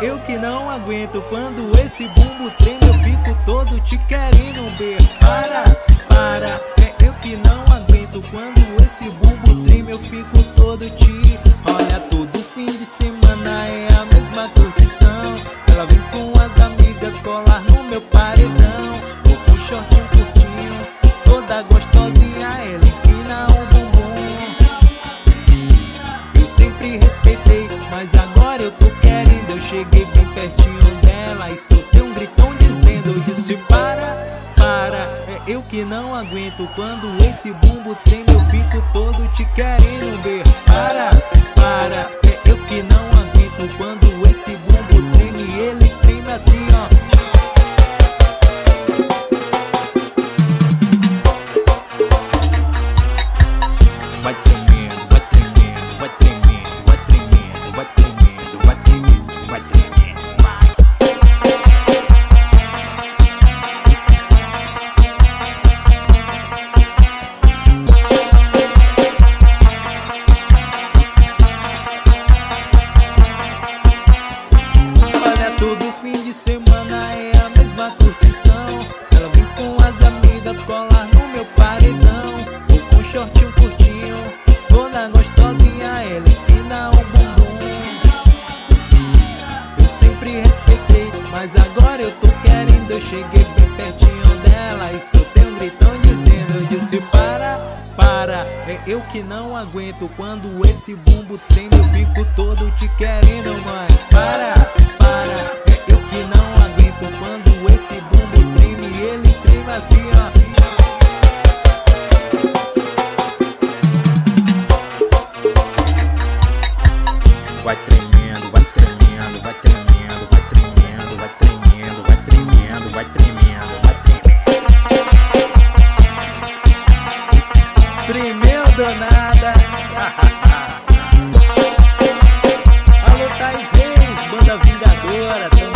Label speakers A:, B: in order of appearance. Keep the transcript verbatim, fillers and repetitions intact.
A: eu que não aguento. Quando esse bumbo treme eu fico todo te querendo ver. Para, para, é eu que não aguento. Quando esse bumbo treme eu fico todo te. Olha, todo fim de semana é a mesma curtição. Ela vem com as amigas colar no meu paredão. Vou com shortinho curtinho, toda gostosinha, ela empina o bumbum. Eu sempre respeitei, mas agora eu tô querendo. Eu cheguei bem pertinho dela e soltei um gritão dizendo, eu disse para, para, é eu que não aguento. Quando esse bumbo treme eu fico todo te querendo ver. Para, para, é eu que não aguento. Quando esse bumbo treme, ele treme assim, ó. Vai tremendo, vai tremendo, vai tremendo, vai tremendo, vai tremendo, vai tremendo, vai tremendo, vai. Olha, todo fim de semana é a mesma curtição. Ela vem com as amigas colar no meu paredão. Vou com shortinho curtinho, toda gostosinha, ela empina o bumbum. Eu sempre respeitei, mas agora eu tô querendo. Eu cheguei bem pertinho dela e soltei um gritão dizendo, eu disse para, para, é eu que não aguento. Quando esse bumbo treme eu fico todo te querendo, mãe. Para, para, é eu que não aguento. Quando esse bumbo treme, ele treme assim, ó. Vai tremendo, vai tremendo, vai tremendo, vai tremendo, vai tremendo, vai tremendo, vai tremendo, vai tremendo. Tremeu danada. Alô, Thais Reis, banda vingadora.